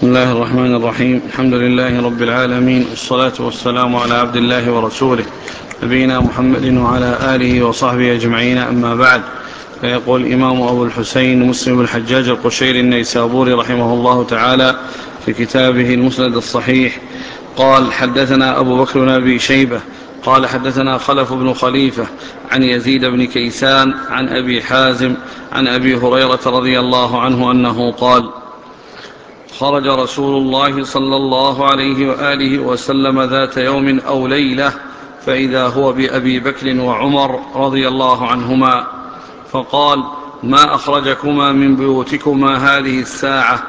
الله الرحمن الرحيم. الحمد لله رب العالمين، والصلاة والسلام على عبد الله ورسوله نبينا محمد وعلى آله وصحبه أجمعين، أما بعد. فيقول الإمام أبو الحسين مسلم الحجاج القشيري النيسابوري رحمه الله تعالى في كتابه المسند الصحيح قال: حدثنا أبو بكر بن أبي شيبة قال حدثنا خلف بن خليفة عن يزيد بن كيسان عن أبي حازم عن أبي هريرة رضي الله عنه أنه قال: خرج رسول الله صلى الله عليه وآله وسلم ذات يوم أو ليلة، فإذا هو بأبي بكر وعمر رضي الله عنهما، فقال: ما أخرجكما من بيوتكما هذه الساعة؟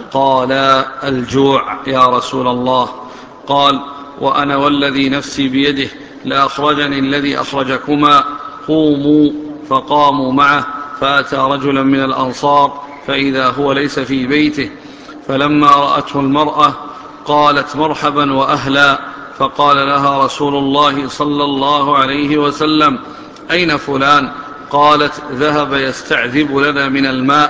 قالا: الجوع يا رسول الله. قال: وأنا والذي نفسي بيده لأخرجني الذي أخرجكما، قوموا. فقاموا معه، فأتى رجلا من الأنصار فإذا هو ليس في بيته، فلما رأته المرأة قالت: مرحبا وأهلا. فقال لها رسول الله صلى الله عليه وسلم: أين فلان؟ قالت: ذهب يستعذب لنا من الماء.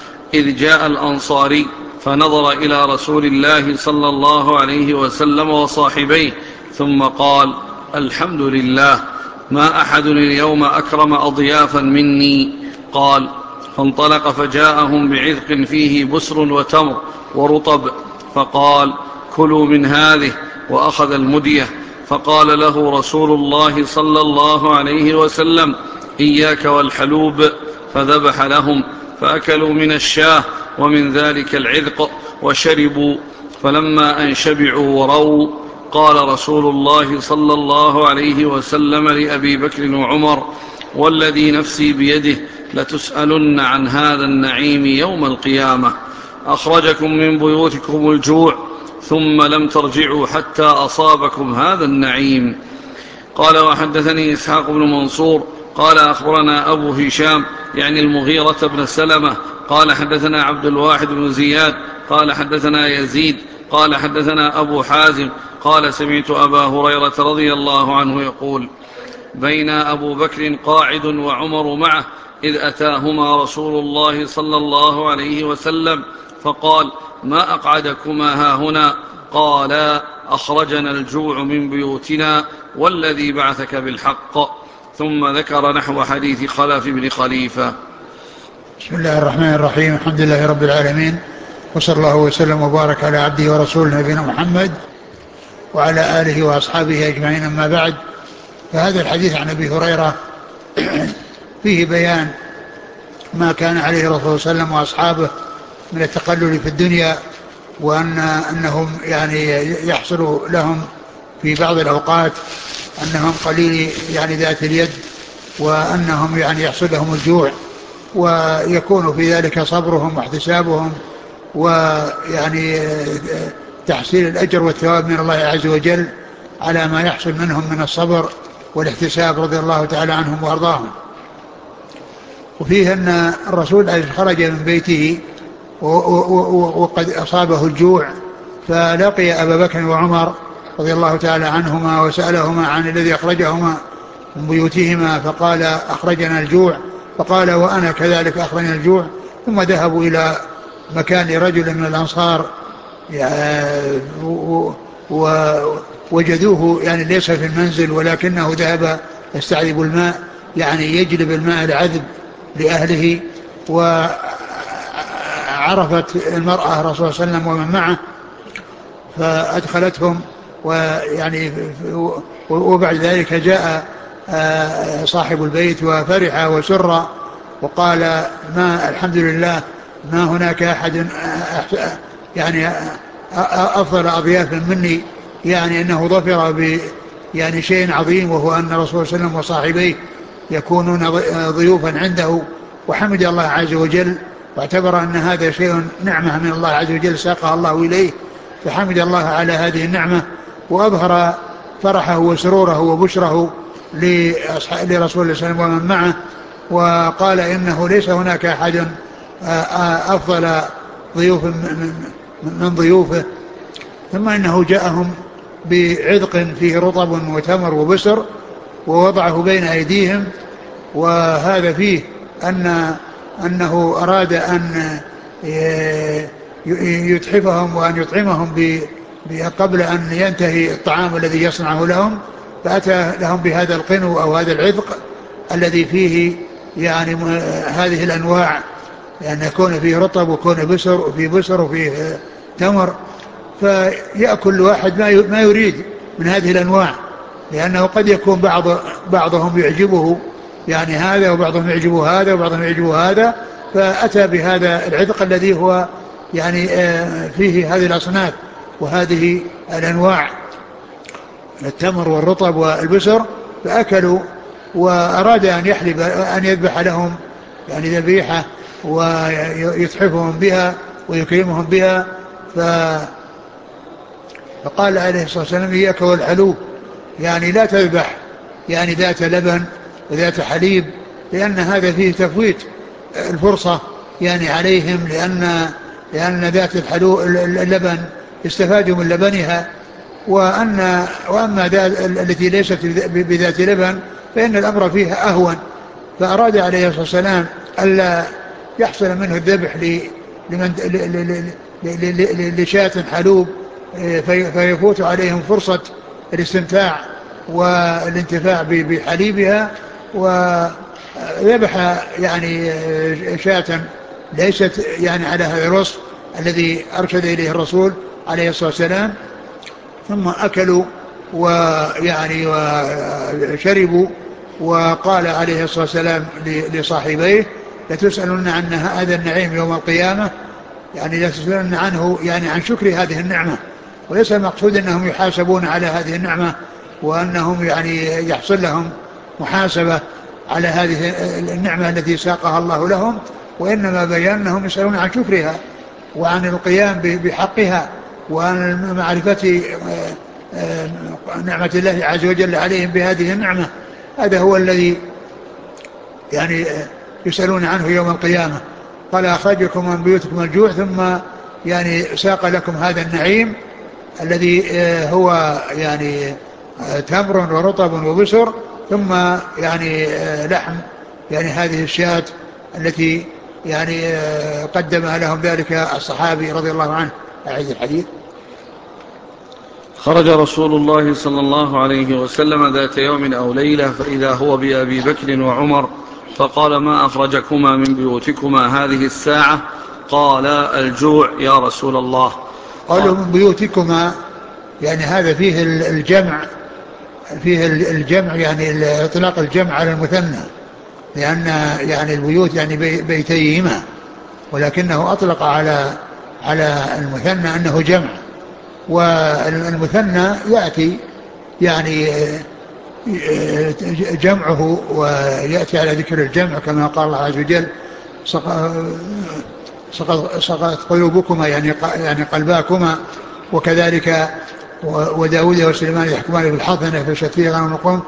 إذ جاء الأنصاري فنظر إلى رسول الله صلى الله عليه وسلم وصاحبيه، ثم قال: الحمد لله، ما أحد اليوم أكرم أضيافا مني. قال: فانطلق فجاءهم بعذق فيه بسر وتمر ورطب، فقال: كلوا من هذه، وأخذ المدية. فقال له رسول الله صلى الله عليه وسلم: إياك والحلوب. فذبح لهم، فأكلوا من الشاه ومن ذلك العذق وشربوا. فلما أن شبعوا وروا، قال رسول الله صلى الله عليه وسلم لأبي بكر وعمر: والذي نفسي بيده لتسألن عن هذا النعيم يوم القيامة. أخرجكم من بيوتكم الجوع، ثم لم ترجعوا حتى أصابكم هذا النعيم. قال: وحدثني إسحاق بن منصور قال أخبرنا أبو هشام يعني المغيرة بن سلمة قال حدثنا عبد الواحد بن زياد قال حدثنا يزيد قال حدثنا أبو حازم قال: سمعت أبا هريرة رضي الله عنه يقول: بين أبو بكر قاعد وعمر معه، إذ أتاهما رسول الله صلى الله عليه وسلم فقال: ما أقعدكما هاهنا؟ قالا: أخرجنا الجوع من بيوتنا والذي بعثك بالحق. ثم ذكر نحو حديث خلف بن خليفة. بسم الله الرحمن الرحيم. الحمد لله رب العالمين، وصلى الله وسلم وبارك على عبده ورسوله نبينا محمد وعلى آله وأصحابه أجمعين، أما بعد. فهذا الحديث عن أبي هريرة فيه بيان ما كان عليه الرسول صلى الله عليه وسلم وأصحابه من التقلل في الدنيا، وأنهم يعني يحصل لهم في بعض الأوقات أنهم قليل يعني ذات اليد، وأنهم يعني يحصل لهم الجوع، ويكون في ذلك صبرهم واحتسابهم ويعني تحصيل الأجر والثواب من الله عز وجل على ما يحصل منهم من الصبر والاحتساب رضي الله تعالى عنهم وأرضاهم. وفيه أن الرسول خرج من بيته وقد أصابه الجوع، فلقي أبا بكر وعمر رضي الله تعالى عنهما وسألهما عن الذي أخرجهما من بيوتهما، فقال: أخرجنا الجوع. فقال: وأنا كذلك أخرجنا الجوع. ثم ذهبوا إلى مكان رجل من الأنصار ووجدوه يعني ليس في المنزل، ولكنه ذهب يستعذب الماء، يعني يجلب الماء العذب لأهله. وعرفت المرأة رسول صلى الله عليه وسلم ومن معه فأدخلتهم، ويعني وبعد ذلك جاء صاحب البيت وفرح وسر وقال: ما الحمد لله، ما هناك أحد يعني أفضل أضياف مني، يعني أنه ظفر يعني شيء عظيم، وهو أن الرسول صلى الله عليه وسلم وصاحبيه يكونون ضيوفا عنده. وحمد الله عز وجل، واعتبر أن هذا شيء نعمة من الله عز وجل ساقها الله إليه، فحمد الله على هذه النعمة، وأظهر فرحه وسروره وبشره لرسول الله صلى الله عليه وسلم ومن معه، وقال: إنه ليس هناك أحد أفضل ضيوف من ضيوفه. ثم إنه جاءهم بعذق فيه رطب وتمر وبسر ووضعه بين أيديهم، وهذا فيه أنه أراد أن يتحفهم وأن يطعمهم قبل أن ينتهي الطعام الذي يصنعه لهم، فأتى لهم بهذا القنو أو هذا العذق الذي فيه يعني هذه الأنواع، لأن يكون فيه رطب ويكون بسر وفيه بسر وفيه تمر، فيأكل واحد ما يريد من هذه الأنواع، لأنه قد يكون بعضهم يعجبه يعني هذا، وبعضهم يعجبه هذا، وبعضهم يعجبه هذا، فأتى بهذا العذق الذي هو يعني فيه هذه الأصناف وهذه الأنواع، التمر والرطب والبسر، فأكلوا، وأراد أن يذبح لهم يعني ذبيحة ويتحفهم بها ويكرمهم بها، فقال عليه الصلاة والسلام إياك والحلوب، يعني لا تذبح يعني ذات لبن وذات حليب، لأن هذا فيه تفويت الفرصة يعني عليهم، لأن ذات اللبن استفادوا من لبنها، وأما التي ليست بذات لبن فإن الأمر فيها أهون. فأراد عليه الصلاة والسلام ألا يحصل منه الذبح لشاة حلوب فيفوت عليهم فرصة الاستمتاع والانتفاع بحليبها، وذبح يعني شاة ليست يعني على هذا الوصف الذي أرشد إليه الرسول عليه الصلاة والسلام، ثم أكلوا ويعني وشربوا، وقال عليه الصلاة والسلام لصاحبيه لتسألن عن هذا النعيم يوم القيامة، يعني لتسألن عنه يعني عن شكر هذه النعمة، وليس المقصود أنهم يحاسبون على هذه النعمة وأنهم يعني يحصل لهم محاسبة على هذه النعمة التي ساقها الله لهم، وإنما بيان أنهم يسألون عن شكرها وعن القيام بحقها وعن معرفة نعمة الله عز وجل عليهم بهذه النعمة. هذا هو الذي يعني يسألون عنه يوم القيامة. قال أخرجكم من بيوتكم الجوع، ثم يعني ساق لكم هذا النعيم الذي هو يعني تمر ورطب وبسر، ثم يعني لحم يعني هذه الشاة التي يعني قدمها لهم ذلك الصحابي رضي الله عنه. أعيد الحديث. خرج رسول الله صلى الله عليه وسلم ذات يوم أو ليلة فإذا هو بأبي بكر وعمر، فقال ما أخرجكما من بيوتكما هذه الساعة؟ قال الجوع يا رسول الله. قالوا من بيوتكما يعني هذا فيه الجمع، فيه الجمع يعني اطلاق الجمع على المثنى، لأن يعني البيوت يعني بيتيهما، ولكنه أطلق على المثنى أنه جمع، والمثنى يأتي يعني جمعه ويأتي على ذكر الجمع كما قال الله عز وجل سقط قلوبكما يعني قلباكما، وكذلك وداود وسليمان يحكمان بالحضنة فشت فيه غنم القوم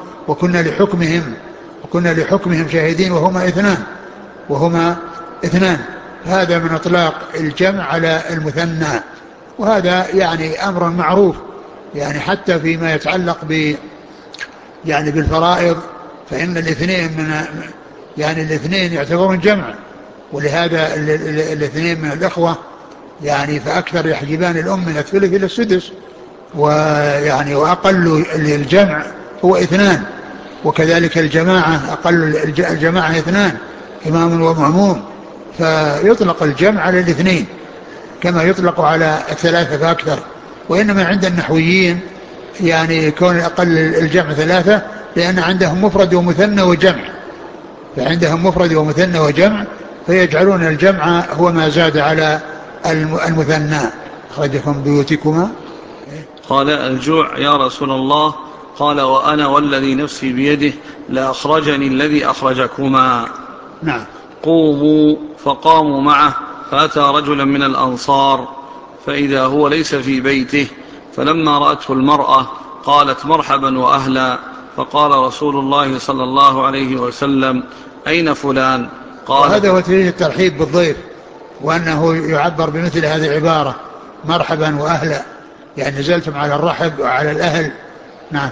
وكنا لحكمهم شاهدين وهما اثنان. هذا من اطلاق الجمع على المثنى، وهذا يعني امر معروف يعني حتى فيما يتعلق يعني بالفرائض، فإن الاثنين يعتبرون جمع، ولهذا الاثنين من الأخوة يعني فأكثر يحجبان الأم من الثلث إلى السدس، ويعني وأقل الجمع هو اثنان، وكذلك الجماعة أقل الجماعة اثنان إمام ومأموم، فيطلق الجمع على الاثنين كما يطلق على الثلاثة فأكثر. وإنما عند النحويين يعني كون أقل الجمع ثلاثة، لأن عندهم مفرد ومثنى وجمع، فعندهم مفرد ومثنى وجمع، فيجعلون الجمع هو ما زاد على المثنى. أخرجكم بيوتكما. قال الجوع يا رسول الله. قال وأنا والذي نفسي بيده لأخرجني الذي أخرجكما. نعم. قوموا، فقاموا معه، فأتى رجلا من الأنصار فإذا هو ليس في بيته، فلما رأته المرأة قالت مرحبا وأهلا، فقال رسول الله صلى الله عليه وسلم أين فلان؟ وهذا هو تريد الترحيب بالضيف، وأنه يعبر بمثل هذه العبارة مرحبا وأهلا، يعني نزلتم على الرحب وعلى الأهل. نعم.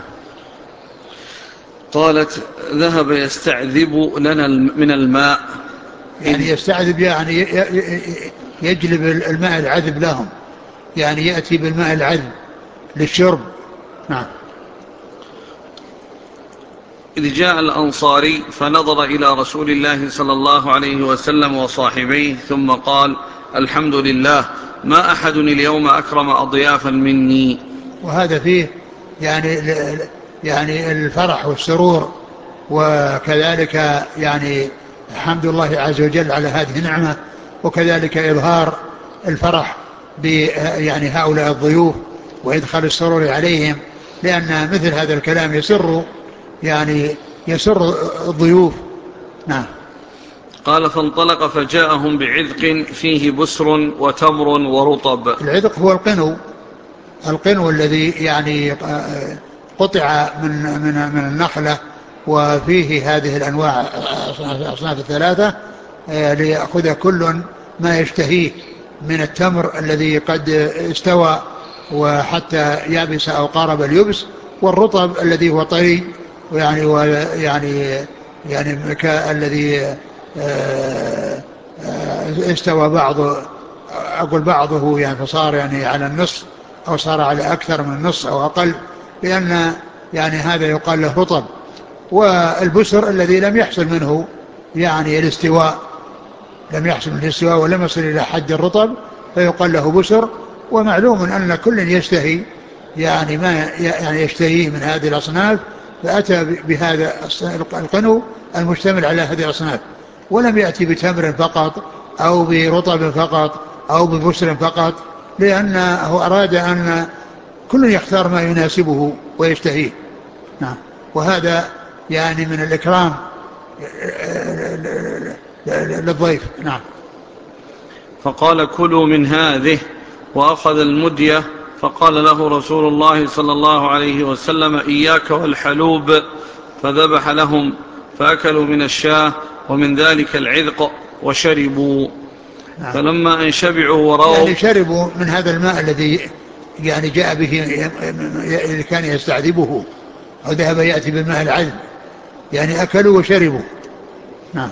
قالت ذهب يستعذب لنا من الماء. يعني يستعذب يعني يجلب الماء العذب لهم، يعني يأتي بالماء العذب للشرب. نعم. إذ جاء الأنصاري فنظر إلى رسول الله صلى الله عليه وسلم وصاحبيه ثم قال: الحمد لله، ما أحد اليوم أكرم أضيافا مني. وهذا فيه يعني يعني الفرح والسرور، وكذلك يعني الحمد لله عز وجل على هذه النعمة، وكذلك إظهار الفرح يعني هؤلاء الضيوف وإدخال السرور عليهم، لأن مثل هذا الكلام يسر يعني يسر الضيوف. نعم. قال: فانطلق فجاءهم بعذق فيه بسر وتمر ورطب. العذق هو القنو الذي يعني قطع من النخلة، وفيه هذه الأنواع الأصناف الثلاثة، ليأخذ كل ما يشتهيه من التمر الذي قد استوى وحتى يابس أو قارب اليبس، والرطب الذي هو طري، يعني الذي استوى بعضه يعني فصار يعني على النصف، أو صار على أكثر من النصف أو أقل، لأن يعني هذا يقال له رطب. والبسر الذي لم يحصل منه يعني الاستواء، ولم يصل إلى حد الرطب، فيقال له بسر. ومعلوم أن كل يشتهي يعني ما يعني يشتهيه من هذه الأصناف، فأتى بهذا القنو المشتمل على هذه الأصناف، ولم يأتي بتمر فقط أو برطب فقط أو ببسر فقط، لأنه أراد أن كل يختار ما يناسبه ويشتهيه. نعم. وهذا يعني من الإكرام للضيف. نعم. فقال: كلوا من هذه، وأخذ المدية، فقال له رسول الله صلى الله عليه وسلم: إياك والحلوب، فذبح لهم فأكلوا من الشاه ومن ذلك العذق وشربوا. نعم. فلما أن شبعوا ورووا، يعني شربوا من هذا الماء الذي يعني جاء به، اللي كان يستعذبه أو ذهب يأتي بالماء العذب، يعني أكلوا وشربوا. نعم.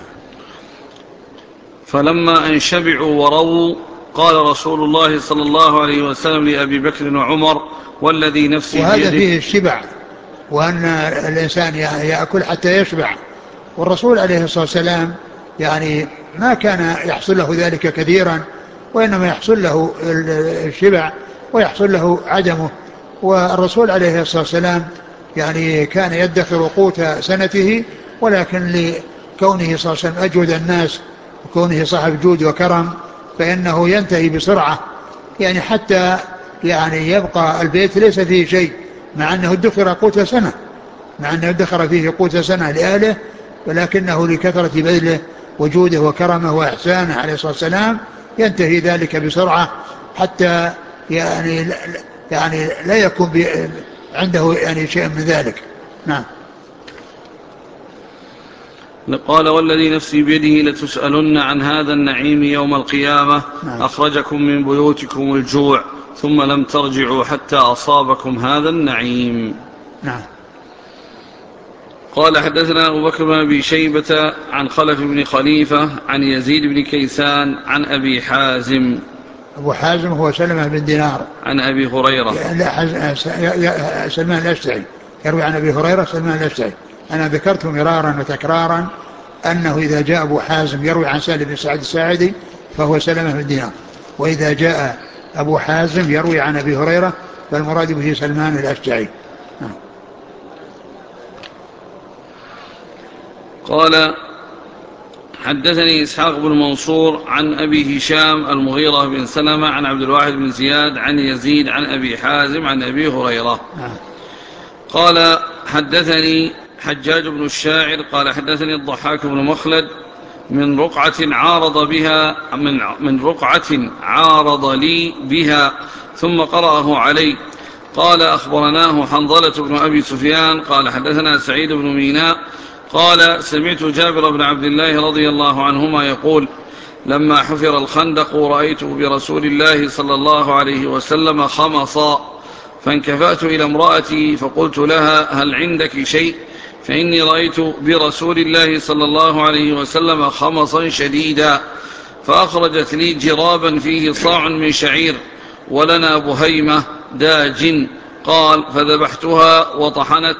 فلما أن شبعوا ورووا قال رسول الله صلى الله عليه وسلم لأبي بكر وعمر: والذي نفسي وهذا بيده. فيه الشبع، وأن الإنسان يأكل حتى يشبع. والرسول عليه الصلاة والسلام يعني ما كان يحصل له ذلك كثيرا، وإنما يحصل له الشبع ويحصل له عدمه. والرسول عليه الصلاة والسلام يعني كان يدخر قوت سنته، ولكن لكونه صلى الله عليه وسلم أجود الناس وكونه صاحب جود وكرم، فإنه ينتهي بسرعة، يعني حتى يعني يبقى البيت ليس فيه شيء، مع أنه ادخر قوت سنة، مع أنه ادخر فيه قوت سنة لأهله، ولكنه لكثرة بذله وجوده وكرمه وإحسانه عليه الصلاة والسلام ينتهي ذلك بسرعة، حتى يعني لا يكون عنده يعني شيء من ذلك. نعم. قال: والذي نفسي بيده لتسألن عن هذا النعيم يوم القيامة. نعم. أخرجكم من بيوتكم الجوع ثم لم ترجعوا حتى أصابكم هذا النعيم. نعم. قال: حدثنا أبو بكر بن أبي شيبة عن خلف بن خليفة عن يزيد بن كيسان عن أبي حازم. أبو حازم هو سلمة بن دينار عن أبي هريرة. سلمان الأشجعي يروي عن أبي هريرة سلمان الأشجعي. أنا ذكرت مرارا وتكرارا أنه إذا جاء أبو حازم يروي عن سالم بن سعد الساعدي فهو سلمة بن دينار، وإذا جاء أبو حازم يروي عن أبي هريرة فالمراد به سلمان الأشجعي. قال: حدثني إسحاق بن منصور عن أبي هشام المغيرة بن سلمة عن عبد الواحد بن زياد عن يزيد عن أبي حازم عن أبي هريرة. قال: حدثني حجاج بن الشاعر قال: حدثني الضحاك بن مخلد من رقعة عارض لي بها ثم قرأه علي. قال: أخبرناه حنظلة بن أبي سفيان قال: حدثنا سعيد بن ميناء قال: سمعت جابر بن عبد الله رضي الله عنهما يقول: لما حفر الخندق رأيت برسول الله صلى الله عليه وسلم خمصا، فانكفأت إلى امرأتي فقلت لها: هل عندك شيء؟ فإني رأيت برسول الله صلى الله عليه وسلم خمصا شديدا. فأخرجت لي جرابا فيه صاع من شعير ولنا بهيمة داج. قال: فذبحتها وطحنت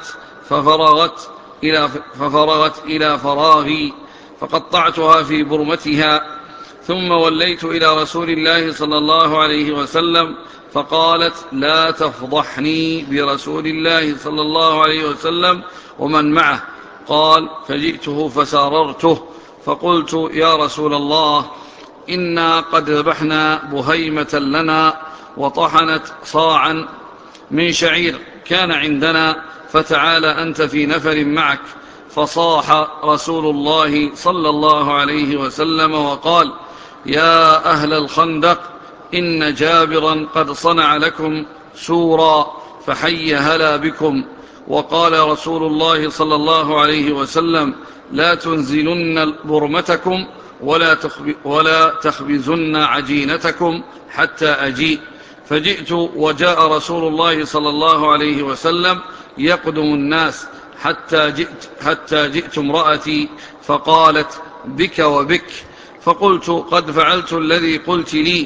ففرغت إلى فراغي فقطعتها في برمتها، ثم وليت إلى رسول الله صلى الله عليه وسلم فقالت: لا تفضحني برسول الله صلى الله عليه وسلم ومن معه. قال: فجئته فساررته فقلت: يا رسول الله، إنا قد ذبحنا بهيمة لنا وطحنت صاعا من شعير كان عندنا، فتعال أنت في نفر معك. فصاح رسول الله صلى الله عليه وسلم وقال: يا أهل الخندق، إن جابرا قد صنع لكم سورا، فحي هلا بكم. وقال رسول الله صلى الله عليه وسلم: لا تنزلن برمتكم ولا تخبزن عجينتكم حتى أجيء. فجئت وجاء رسول الله صلى الله عليه وسلم يقدم الناس حتى جئت امرأتي فقالت: بك وبك. فقلت: قد فعلت الذي قلت لي.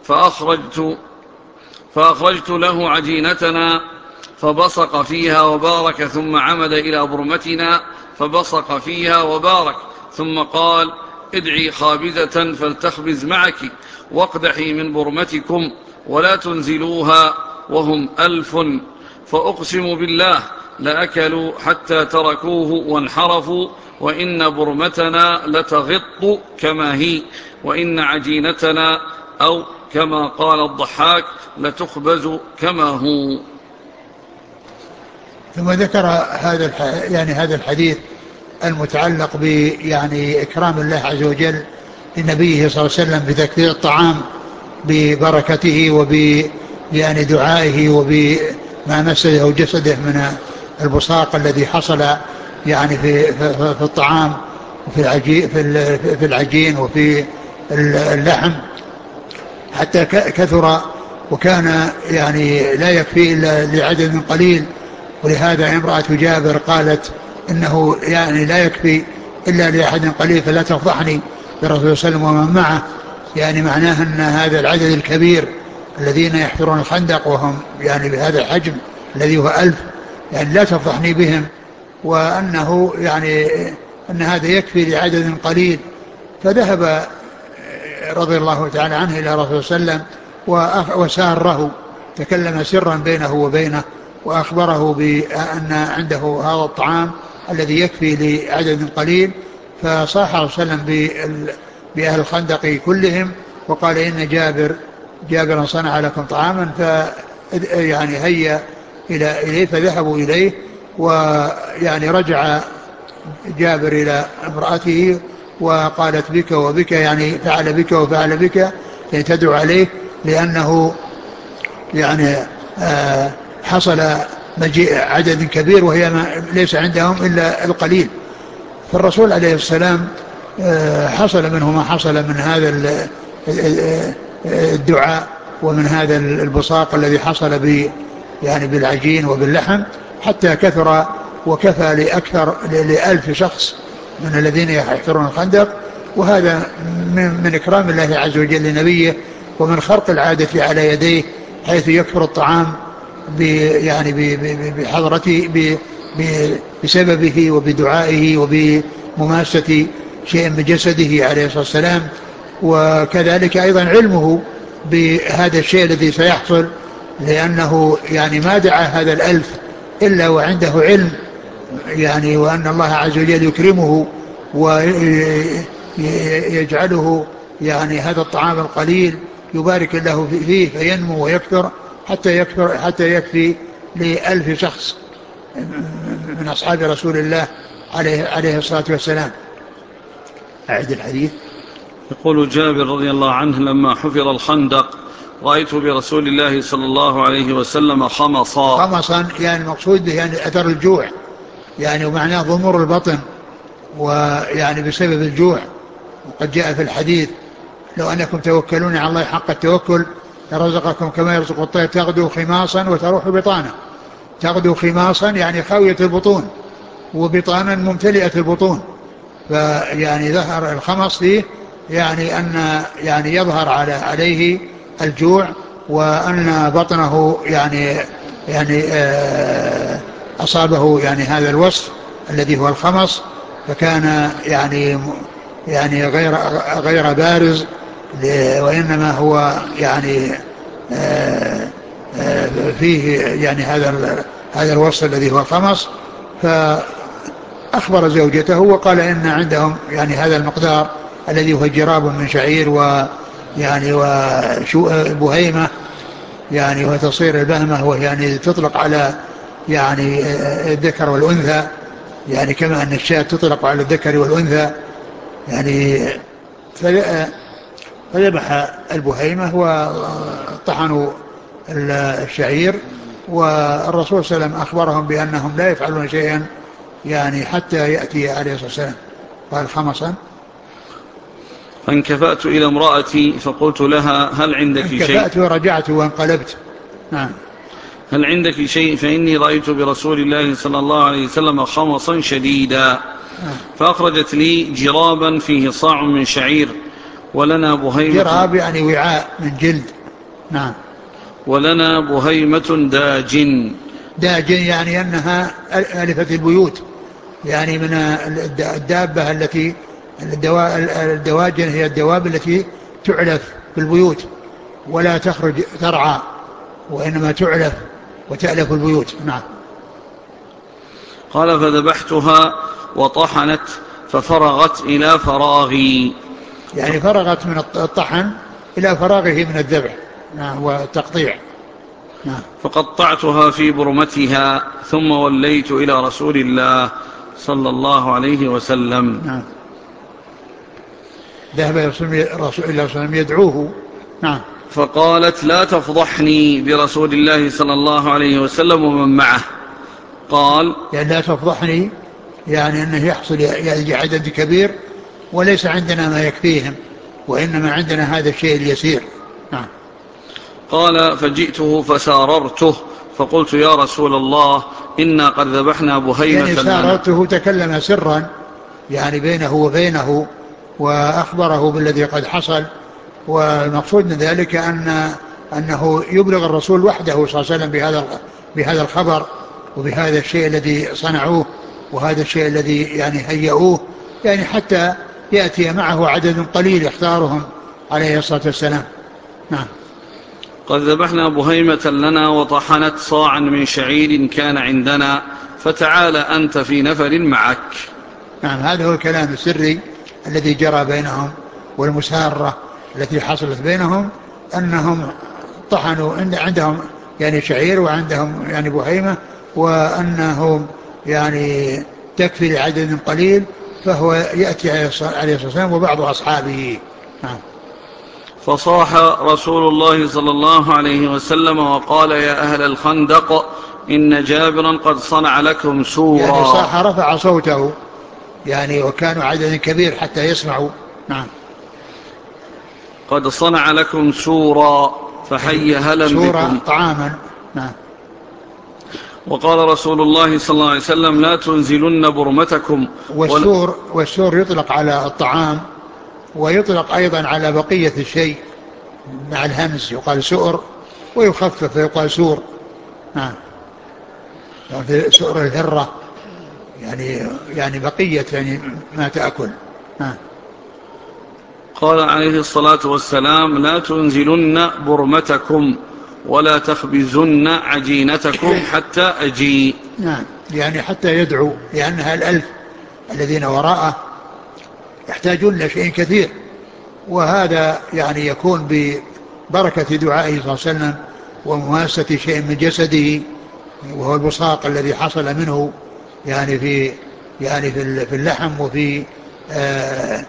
فأخرجت له عجينتنا فبصق فيها وبارك، ثم عمد إلى برمتنا فبصق فيها وبارك، ثم قال: ادعي خابزة فلتخبز معك، واقدحي من برمتكم ولا تنزلوها وهم 1000. فأقسم بالله لأكلوا حتى تركوه وانحرفوا، وإن برمتنا لتغط كما هي، وإن عجينتنا أو كما قال الضحاك لتخبز كما هو. ثم ذكر هذا الحديث المتعلق إكرام الله عز وجل لنبيه صلى الله عليه وسلم بتكثير الطعام ببركته دعائه وبما مسه جسده من البصاق الذي حصل في الطعام وفي العجين وفي اللحم حتى كثر، وكان لا يكفي إلا لعدد قليل. ولهذا امرأة جابر قالت إنه لا يكفي إلا لأحد قليل فلا تفضحني برسول صلى الله عليه وسلم ومن معه. معناه أن هذا العدد الكبير الذين يحفرون الخندق وهم بهذا الحجم الذي هو 1000 لا تفضحني بهم، وأنه أن هذا يكفي لعدد قليل. فذهب رضي الله تعالى عنه إلى رسول صلى الله عليه وسلم وساره، تكلم سرا بينه وبينه وأخبره بأن عنده هذا الطعام الذي يكفي لعدد قليل. فصاح صلى الله عليه وسلم بأهل الخندق كلهم وقال: إن جابرا صنع لكم طعاما. هيا إليه، فذهبوا إليه، رجع جابر إلى امرأته وقالت: بك وبك، فعل بك وفعل بك، تدعو عليه، لأنه حصل مجيء عدد كبير وهي ليس عندهم إلا القليل. فالرسول عليه السلام حصل منه ما حصل من هذا الدعاء ومن هذا البصاق الذي حصل بالعجين وباللحم حتى كثر وكفى لأكثر 1000 شخص من الذين يحفرون الخندق. وهذا من إكرام الله عز وجل لنبيه ومن خرق العادة على يديه، حيث يكثر الطعام بحضرته بسببه وبدعائه وبمماسة شيء من جسده عليه الصلاة والسلام. وكذلك أيضا علمه بهذا الشيء الذي سيحصل، لأنه ما دعا هذا 1000 إلا وعنده علم وأن الله عز وجل يكرمه ويجعله هذا الطعام القليل يبارك له فيه فينمو ويكثر حتى يكفي ل1000 شخص من أصحاب رسول الله عليه الصلاة والسلام. أعد الحديث. يقول جابر رضي الله عنه: لما حفر الخندق رأيت برسول الله صلى الله عليه وسلم خمصا، المقصود به أثر الجوع، ومعناه ضمور البطن، بسبب الجوع. وقد جاء في الحديث: لو أنكم توكلون على الله حق التوكل لرزقكم كما يرزق الطير تغدو خماصا وتروح بطانا. تغدو خماصا خاوية البطون، وبطانا ممتلئة البطون. ظهر الخمص فيه يعني أن يعني يظهر عليه الجوع، وأن بطنه يعني أصابه يعني هذا الوصف الذي هو الخمص، فكان يعني غير بارز، وإنما هو يعني فيه يعني هذا الوصف الذي هو الخمص. فأخبر زوجته وقال إن عندهم يعني هذا المقدار الذي هو جراب من شعير ويعني وبهيمة، يعني وتصير البهمة وهي يعني تطلق على يعني الذكر والأنثى، يعني كما أن الشاة تطلق على الذكر والأنثى يعني. فذبح البهيمة وطحنوا الشعير، والرسول صلى الله عليه وسلم أخبرهم بأنهم لا يفعلون شيئا يعني حتى يأتي عليه الصلاة والسلام. قال خمسا. فانكفأت إلى امرأتي فقلت لها هل عندك شيء؟ انكفأت ورجعت وانقلبت. نعم. هل عندك شيء؟ فإني رأيت برسول الله صلى الله عليه وسلم خمصا شديدا. فأخرجت لي جرابا فيه صاع من شعير ولنا بهيمة. جراب يعني وعاء من جلد. نعم. ولنا بهيمة داجن. داجن يعني أنها ألفت البيوت، يعني من الدابة التي الدواجن هي الدواب التي تعلف في البيوت ولا تخرج ترعى، وإنما تعلف وتألف البيوت. نعم. قال فذبحتها وطحنت ففرغت إلى فراغي. يعني فرغت من الطحن إلى فراغه من الذبح. نعم. والتقطيع. نعم. فقطعتها في برمتها ثم وليت إلى رسول الله صلى الله عليه وسلم. نعم. ذهب رسول الله صلى الله عليه وسلم يدعوه. نعم. فقالت لا تفضحني برسول الله صلى الله عليه وسلم ومن معه. قال يعني لا تفضحني، يعني أنه يحصل يعني عدد كبير وليس عندنا ما يكفيهم، وإنما عندنا هذا الشيء اليسير. نعم. قال فجئته فساررته فقلت يا رسول الله إنا قد ذبحنا بهيمة يعني لنا. ساررته تكلم سرا يعني بينه وبينه، وأخبره بالذي قد حصل، والمقصود من ذلك أنه يبلغ الرسول وحده صلى الله عليه وسلم بهذا الخبر وبهذا الشيء الذي صنعوه وهذا الشيء الذي يعني هيئوه، يعني حتى يأتي معه عدد قليل يختارهم عليه الصلاة والسلام. نعم. قد ذبحنا بهيمة لنا وطحنت صاعا من شعير كان عندنا فتعال أنت في نفر معك. نعم. هذا هو الكلام السري الذي جرى بينهم، والمسارة التي حصلت بينهم أنهم طحنوا عندهم يعني شعير وعندهم يعني بهيمة، وأنهم يعني تكفي لعدد قليل، فهو يأتي عليه الصلاة والسلام وبعض أصحابه. نعم. فصاح رسول الله صلى الله عليه وسلم وقال يا أهل الخندق إن جابرا قد صنع لكم يعني سورا. صاح رفع صوته يعني، وكانوا عدد كبير حتى يسمعوا. نعم. قد صنع لكم سورا فحي هلا سورة بكم. طعاما. نعم. وقال رسول الله صلى الله عليه وسلم لا تنزلن برمتكم. والسور يطلق على الطعام، ويطلق أيضا على بقية الشيء مع الهمس، يقال سؤر ويخفف فيقال سور. نعم. يعني سؤر الهرة يعني بقية يعني ما تأكل. نعم. قال عليه الصلاة والسلام لا تنزلن برمتكم ولا تخبزن عجينتكم حتى أجي. نعم. يعني حتى يدعو، لأنها الألف الذين وراءه يحتاجون إلى شيء كثير، وهذا يعني يكون ببركة دعائه صلى الله عليه وسلم ومماسة شيء من جسده، وهو البصاق الذي حصل منه يعني في اللحم آه،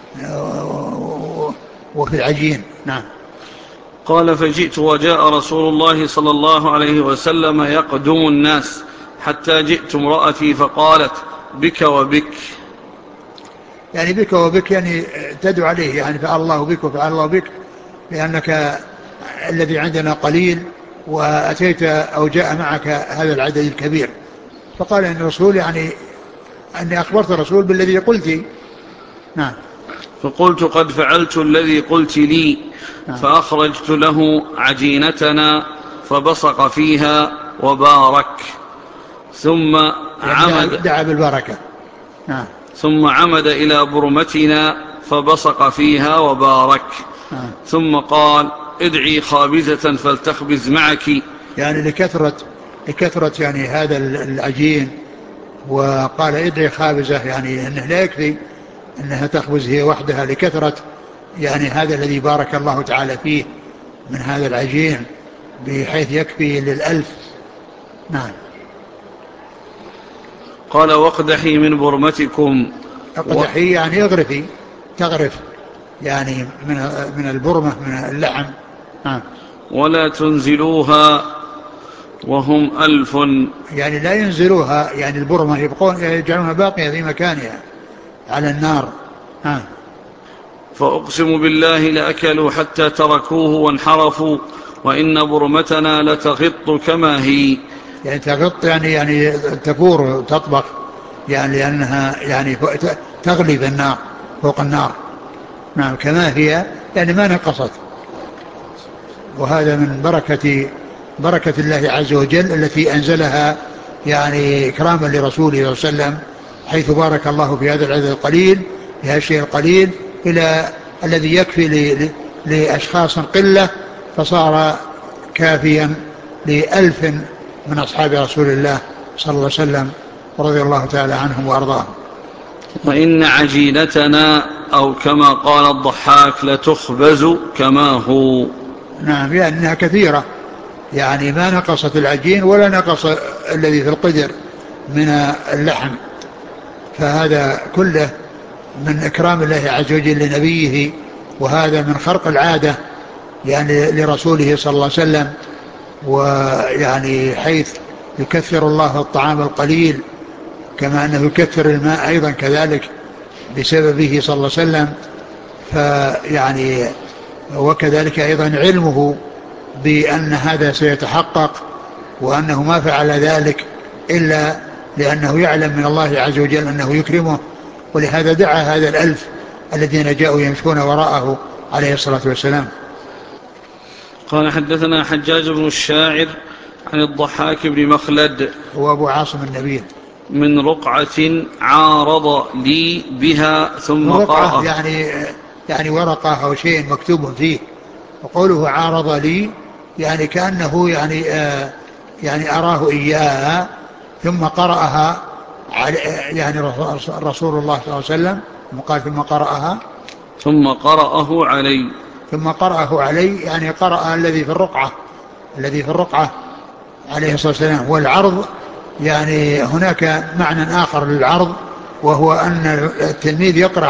وفي العجين. نعم. قال فجئت وجاء رسول الله صلى الله عليه وسلم يقدم الناس حتى جئت امرأتي فقالت بك وبك. يعني بك وبك يعني تدعو عليه، يعني فعل الله بك وفعل الله بك، لأنك الذي عندنا قليل وأتيت أو جاء معك هذا العدد الكبير. فقال إن الرسول يعني أني أخبرت الرسول بالذي قلت. نعم. فقلت قد فعلت الذي قلت لي. فأخرجت له عجينتنا فبصق فيها وبارك، ثم يعني دعا بالبركة. ثم عمد إلى برمتنا فبصق فيها وبارك، ثم قال ادعي خابزة فلتخبز معك. يعني لكثرة يعني هذا العجين، وقال ادعي خابزة، يعني انه لا يكفي انها تخبز هي وحدها، لكثرة يعني هذا الذي بارك الله تعالى فيه من هذا العجين بحيث يكفي للألف. نعم. قال واقدحي من برمتكم. اقدحي يعني اغرفي، تغرف يعني من البرمة من اللحم. نعم. ولا تنزلوها وهم 1000. يعني لا ينزلوها، يعني البرمة يجعلونها باقية في مكانها على النار. فأقسم بالله لأكلوا حتى تركوه وانحرفوا، وإن برمتنا لتغط كما هي. يعني تغط يعني تفور وتطبخ، يعني لأنها يعني تغلي بالنار فوق النار. نعم كما هي، يعني ما نقصت. وهذا من بركة الله عز وجل التي أنزلها يعني إكراما لرسوله صلى الله عليه وسلم، حيث بارك الله في هذا العدد القليل، في هذا الشيء القليل، إلى الذي يكفي لأشخاص قلة، فصار كافيا ل1000 من أصحاب رسول الله صلى الله عليه وسلم رضي الله تعالى عنهم وأرضاهم. وإن عجينتنا أو كما قال الضحاك لتخبز كما هو. نعم، لأنها كثيرة، يعني ما نقصت العجين ولا نقص الذي في القدر من اللحم، فهذا كله من إكرام الله عز وجل لنبيه، وهذا من خرق العادة يعني لرسوله صلى الله عليه وسلم. ويعني حيث يكثر الله الطعام القليل كما أنه يكثر الماء أيضا كذلك بسببه صلى الله عليه وسلم. فيعني وكذلك أيضا علمه بأن هذا سيتحقق، وأنه ما فعل ذلك إلا لأنه يعلم من الله عز وجل أنه يكرمه، ولهذا دعا هذا 1000 الذين جاءوا يمشون وراءه عليه الصلاة والسلام. قال حدثنا حجاج بن الشاعر عن الضحاك بن مخلد هو أبو عاصم النبيل، من رقعة عارض لي بها ثم رقعة قرأ. يعني ورقة أو شيء مكتوب فيه، وقوله عارض لي يعني كأنه يعني أراه إياها ثم قرأها يعني رسول الله صلى الله عليه وسلم، قال ثم قرأه علي. ثم قرأه علي، يعني قرأ الذي في الرقعة عليه الصلاة والسلام. والعرض يعني هناك معنى آخر للعرض، وهو أن التلميذ يقرأ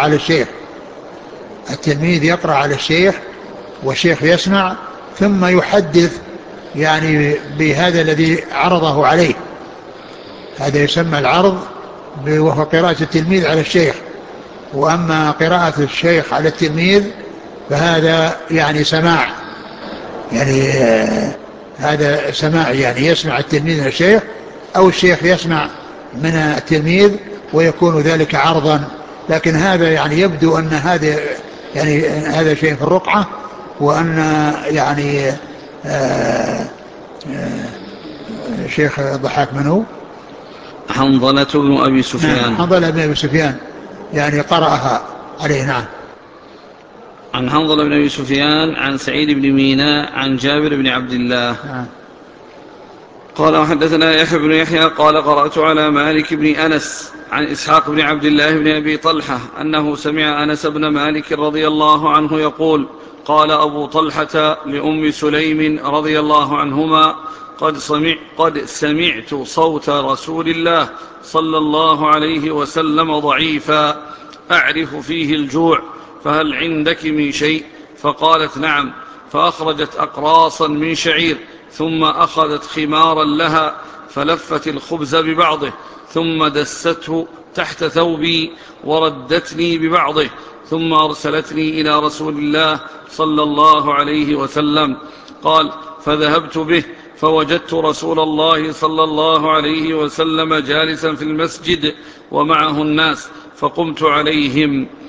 على الشيخ والشيخ يسمع ثم يحدث يعني بهذا الذي عرضه عليه، هذا يسمى العرض، وهو قراءة التلميذ على الشيخ. وأما قراءة الشيخ على التلميذ فهذا يعني سماع، يعني هذا سماع، يعني يسمع التلميذ من الشيخ أو الشيخ يسمع من التلميذ ويكون ذلك عرضا. لكن هذا يعني يبدو أن هذا شيء في الرقعة، وأن يعني شيخ الضحاك منه حنظلة بن أبي سفيان. حنظلة بن أبي سفيان يعني قرأها عليه. نعم. عن حنظلة بن أبي سفيان عن سعيد بن ميناء عن جابر بن عبد الله. قال وحدثنا يحيى بن يحيى قال قرأت على مالك بن أنس عن إسحاق بن عبد الله بن أبي طلحة أنه سمع أنس بن مالك رضي الله عنه يقول قال أبو طلحة لأم سليم رضي الله عنهما قد سمعت صوت رسول الله صلى الله عليه وسلم ضعيفا أعرف فيه الجوع، فهل عندك من شيء؟ فقالت نعم، فأخرجت أقراصا من شعير، ثم أخذت خمارا لها فلفت الخبز ببعضه، ثم دسته تحت ثوبي وردتني ببعضه، ثم أرسلتني إلى رسول الله صلى الله عليه وسلم. قال فذهبت به فوجدت رسول الله صلى الله عليه وسلم جالسا في المسجد ومعه الناس، فقمت عليهم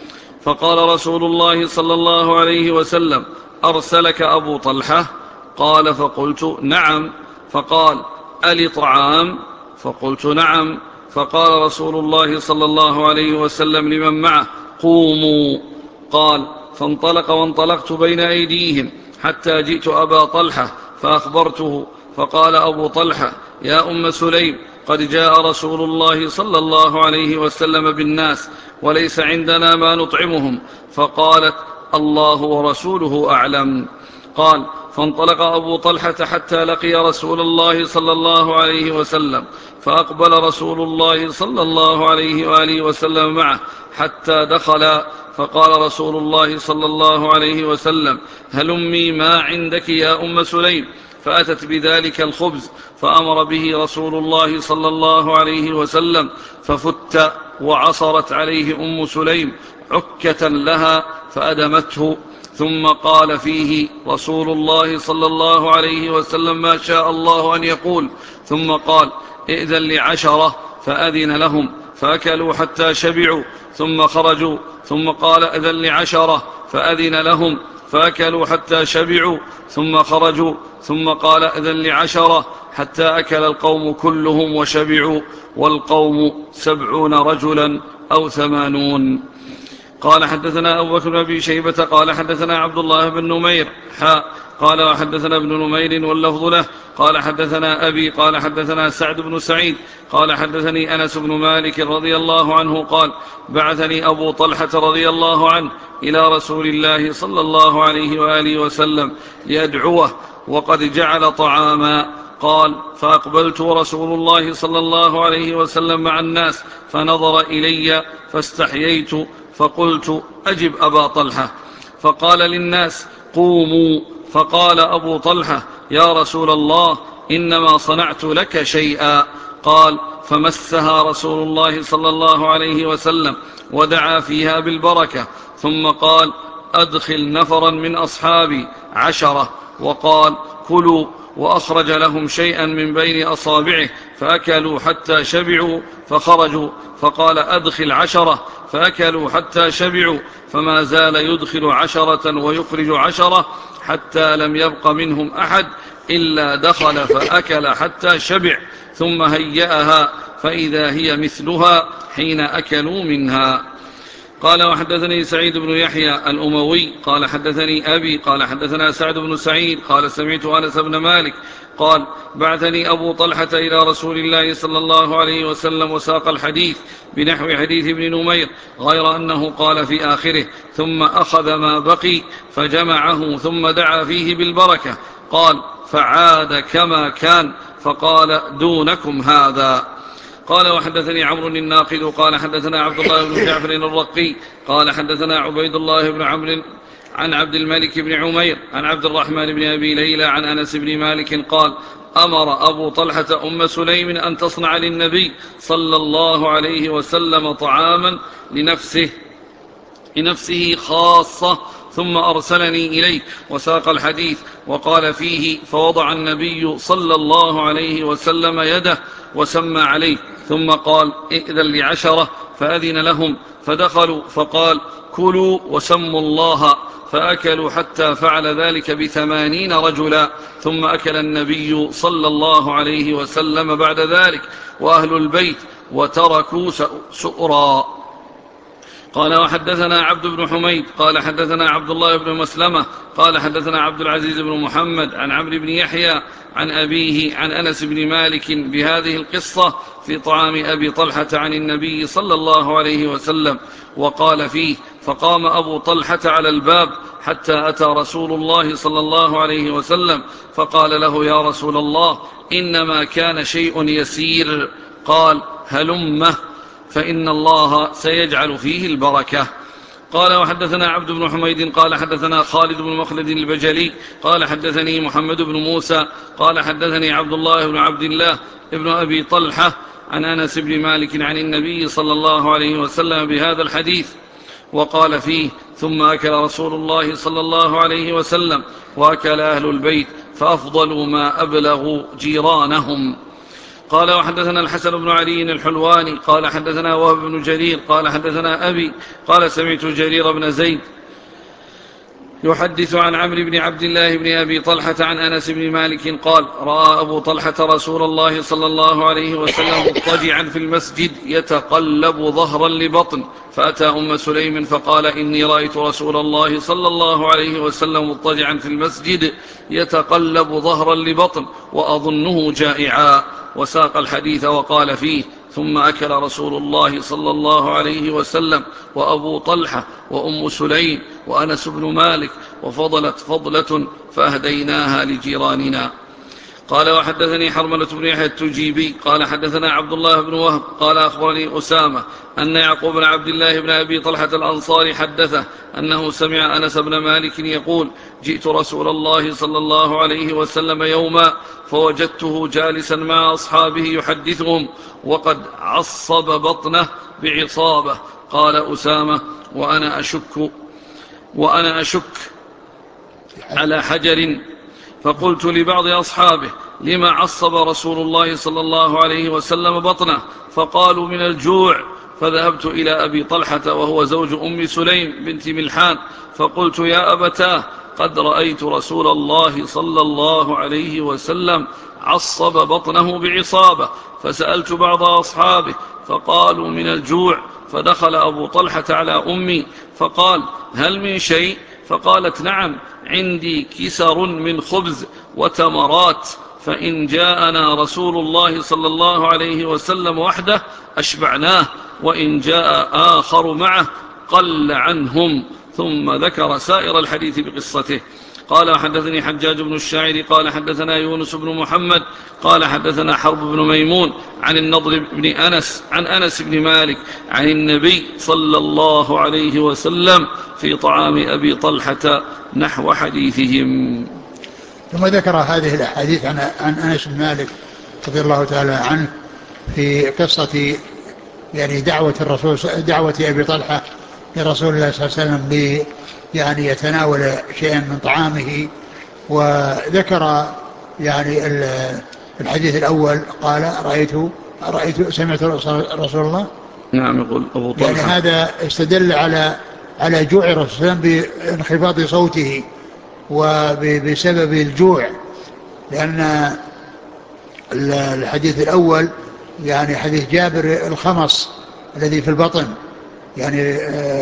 فقال رسول الله صلى الله عليه وسلم: أرسلك أبو طلحة؟ قال: فقلت: نعم. فقال: ألي طعام؟ فقلت: نعم. فقال رسول الله صلى الله عليه وسلم لمن معه: قوموا. قال: فانطلق وانطلقت بين أيديهم حتى جئت أبا طلحة فأخبرته، فقال أبو طلحة: يا أم سليم، قد جاء رسول الله صلى الله عليه وسلم بالناس وليس عندنا ما نطعمهم. فقالت: الله ورسوله أعلم. قال: فانطلق أبو طلحة حتى لقي رسول الله صلى الله عليه وسلم، فأقبل رسول الله صلى الله عليه وآله وسلم معه حتى دخل، فقال رسول الله صلى الله عليه وسلم: هلمي ما عندك يا أم سليم. فأتت بذلك الخبز، فأمر به رسول الله صلى الله عليه وسلم، ففت، وعصرت عليه أم سليم عكة لها فأدمته، ثم قال فيه رسول الله صلى الله عليه وسلم ما شاء الله أن يقول، ثم قال: ائذن ل10، فأذن لهم فأكلوا حتى شبعوا ثم خرجوا، ثم قال: أذن ل10، فأذن لهم فأكلوا حتى شبعوا ثم خرجوا، ثم قال: أذن ل10، حتى أكل القوم كلهم وشبعوا، والقوم 70 رجلا أو 80. قال: حدثنا أبو بكر بن أبي شيبة قال حدثنا عبد الله بن نمير قال: وحدثنا ابن نمير واللفظ له قال: حدثنا أبي قال: حدثنا سعد بن سعيد قال: حدثني أنس بن مالك رضي الله عنه قال: بعثني أبو طلحة رضي الله عنه إلى رسول الله صلى الله عليه وآله وسلم ليدعوه، وقد جعل طعاما. قال: فأقبلت ورسول الله صلى الله عليه وسلم مع الناس، فنظر إلي فاستحييت، فقلت: أجب أبا طلحة. فقال للناس: قوموا. فقال أبو طلحة: يا رسول الله، إنما صنعت لك شيئا. قال: فمسها رسول الله صلى الله عليه وسلم ودعا فيها بالبركة، ثم قال: أدخل نفرا من أصحابي 10، وقال: كلوا، وأخرج لهم شيئا من بين أصابعه فأكلوا حتى شبعوا فخرجوا، فقال: أدخل 10، فأكلوا حتى شبعوا، فما زال يدخل 10 ويخرج 10 حتى لم يبق منهم أحد إلا دخل فأكل حتى شبع، ثم هيأها فإذا هي مثلها حين أكلوا منها. قال: وحدثني سعيد بن يحيى الأموي قال: حدثني أبي قال: حدثنا سعد بن سعيد قال: سمعت أنس بن مالك قال: بعثني أبو طلحة إلى رسول الله صلى الله عليه وسلم، وساق الحديث بنحو حديث ابن نمير، غير أنه قال في آخره: ثم أخذ ما بقي فجمعه ثم دعا فيه بالبركة. قال: فعاد كما كان، فقال: دونكم هذا. قال: وحدثني عمرو الناقد قال: حدثنا عبد الله بن جعفر الرقي قال: حدثنا عبيد الله بن عمرو عن عبد الملك بن عمير عن عبد الرحمن بن أبي ليلى عن أنس بن مالك قال: أمر أبو طلحة أم سليم أن تصنع للنبي صلى الله عليه وسلم طعاما لنفسه خاصة، ثم أرسلني إليه، وساق الحديث وقال فيه: فوضع النبي صلى الله عليه وسلم يده وسمى عليه، ثم قال: ائذن ل10، فأذن لهم فدخلوا، فقال: كلوا وسموا الله، فأكلوا حتى فعل ذلك ب80 رجلا، ثم أكل النبي صلى الله عليه وسلم بعد ذلك وأهل البيت وتركوا سؤرا. قال: وحدثنا عبد بن حميد قال: حدثنا عبد الله بن مسلمة قال: حدثنا عبد العزيز بن محمد عن عمرو بن يحيى عن أبيه عن أنس بن مالك بهذه القصة في طعام أبي طلحة عن النبي صلى الله عليه وسلم، وقال فيه: فقام أبو طلحة على الباب حتى أتى رسول الله صلى الله عليه وسلم، فقال له: يا رسول الله، إنما كان شيء يسير. قال: هلمه، فإن الله سيجعل فيه البركة. قال: وحدثنا عبد بن حميد قال: حدثنا خالد بن مخلد البجلي قال: حدثني محمد بن موسى قال: حدثني عبد الله بن عبد الله ابن أبي طلحة عن أنس بن مالك عن النبي صلى الله عليه وسلم بهذا الحديث، وقال فيه: ثم أكل رسول الله صلى الله عليه وسلم وأكل أهل البيت، فأفضلوا ما أبلغوا جيرانهم. قال وحدثنا الحسن بن علي الحلواني قال حدثنا وهب بن جرير قال حدثنا أبي قال سمعت جرير بن زيد يحدث عن عمرو بن عبد الله بن أبي طلحة عن أنس بن مالك قال رأى أبو طلحة رسول الله صلى الله عليه وسلم مضطجعا في المسجد يتقلب ظهرا لبطن، فأتى أم سليم فقال إني رأيت رسول الله صلى الله عليه وسلم مضطجعا في المسجد يتقلب ظهرا لبطن وأظنه جائعا، وساق الحديث وقال فيه ثم أكل رسول الله صلى الله عليه وسلم وأبو طلحة وأم سليم وأنس بن مالك وفضلت فضلة فأهديناها لجيراننا. قال وحدثني حرملة بن يحيى التجيبي قال حدثنا عبد الله بن وهب قال أخبرني أسامة أن يعقوب بن عبد الله بن أبي طلحة الأنصاري حدثه أنه سمع أنس بن مالك يقول جئت رسول الله صلى الله عليه وسلم يوما فوجدته جالسا مع أصحابه يحدثهم وقد عصب بطنه بعصابة. قال أسامة وأنا أشك على حجر، فقلت لبعض أصحابه لما عصب رسول الله صلى الله عليه وسلم بطنه؟ فقالوا من الجوع. فذهبت إلى أبي طلحة وهو زوج أم سليم بنت ملحان فقلت يا أبتاه قد رأيت رسول الله صلى الله عليه وسلم عصب بطنه بعصابة، فسألت بعض أصحابه فقالوا من الجوع. فدخل أبو طلحة على أمي فقال هل من شيء؟ فقالت نعم عندي كسر من خبز وتمرات، فإن جاءنا رسول الله صلى الله عليه وسلم وحده أشبعناه، وإن جاء آخر معه قل عنهم. ثم ذكر سائر الحديث بقصته. قال حدثني حجاج بن الشاعر قال حدثنا يونس بن محمد قال حدثنا حرب بن ميمون عن النضر بن أنس عن أنس بن مالك عن النبي صلى الله عليه وسلم في طعام أبي طلحة نحو حديثهم. ثم ذكر هذه الأحاديث عن أنس بن مالك رضي الله تعالى عنه في قصة يعني دعوة أبي طلحة لرسول الله صلى الله عليه وسلم يعني يتناول شيئا من طعامه. وذكر يعني الحديث الأول قال سمعت رسول الله. نعم يقول أبو طلحة يعني هذا استدل على جوع الرسول صلى الله عليه وسلم بانخفاض صوته وبسبب الجوع، لأن الحديث الأول يعني حديث جابر الخمص الذي في البطن يعني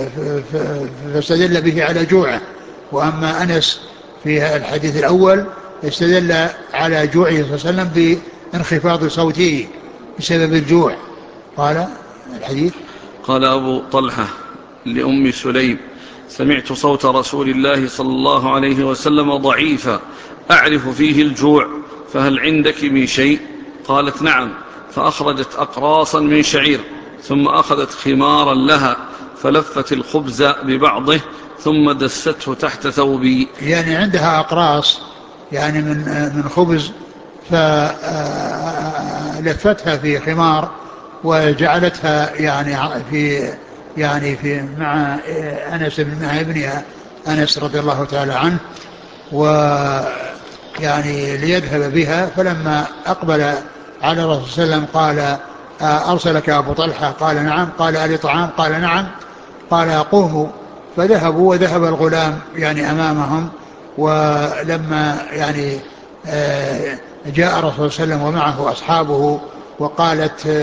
فاستدل به على جوعه، وأما أنس في الحديث الأول استدل على جوعه صلى الله عليه وسلم بانخفاض صوته بسبب الجوع. قال الحديث قال أبو طلحة لأم سليم سمعت صوت رسول الله صلى الله عليه وسلم ضعيفا أعرف فيه الجوع، فهل عندك من شيء؟ قالت نعم، فأخرجت أقراصا من شعير ثم أخذت خمارا لها فلفت الخبز ببعضه ثم دسته تحت ثوبي. يعني عندها أقراص يعني من خبز فلفتها في خمار وجعلتها يعني في مع مع ابنها أنس رضي الله تعالى عنه، ويعني ليذهب بها. فلما أقبل على الرسول صلى الله عليه وسلم قال أرسلك أبو طلحة؟ قال نعم. قال ألي طعام؟ قال نعم. قال قوموا. فذهبوا وذهب الغلام يعني أمامهم. ولما يعني جاء الرسول صلى الله عليه وسلم ومعه أصحابه وقالت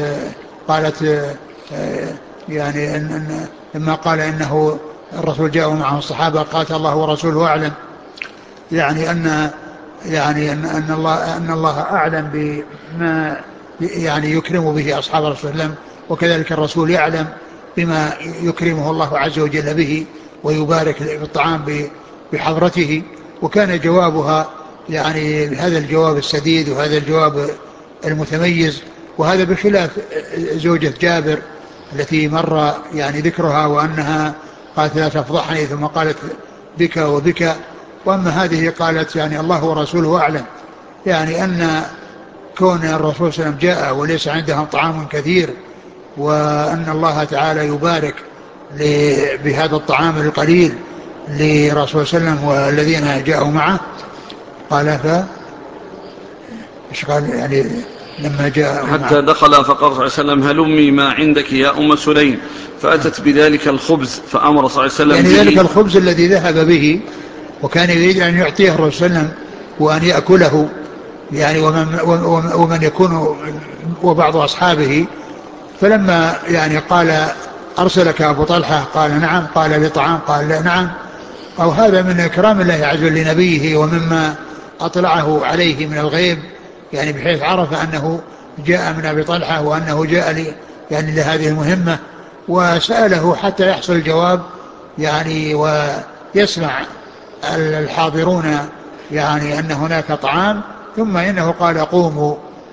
يعني لما قال إنه الرسول جاء معه الصحابة قالت الله ورسوله أعلم، يعني أن الله أعلم بما يعني يكرم به أصحاب الرسول صلى الله عليه وسلم، وكذلك الرسول يعلم بما يكرمه الله عز وجل به ويبارك بالطعام بحضرته. وكان جوابها يعني هذا الجواب السديد وهذا الجواب المتميز، وهذا بخلاف زوجة جابر التي مر يعني ذكرها وأنها قالت لا تفضحني ثم قالت بك وبك. وأما هذه قالت يعني الله ورسوله أعلم، يعني أن كون الرسول صلى الله عليه وسلم جاء وليس عندهم طعام كثير وأن الله تعالى يبارك بهذا الطعام القليل لرسول صلى الله عليه وسلم والذين جاءوا معه. قال إيش قال يعني لما جاء حتى دخل فقال صلى الله عليه وسلم هلمي ما عندك يا أم سليم، فأتت بذلك الخبز فأمر صلى الله عليه وسلم يعني به. ذلك الخبز الذي ذهب به وكان يريد أن يعطيه الرسول صلى الله عليه وسلم وأن يأكله، يعني ومن يكون وبعض أصحابه. فلما يعني قال أرسلك أبو طلحة؟ قال نعم. قال لطعام؟ قال لا نعم. أو هذا من إكرام الله عز وجل لنبيه ومما أطلعه عليه من الغيب، يعني بحيث عرف أنه جاء من أبي طلحة وأنه جاء يعني لهذه المهمة، وسأله حتى يحصل الجواب يعني ويسمع الحاضرون يعني أن هناك طعام. ثم إنه قال قوموا،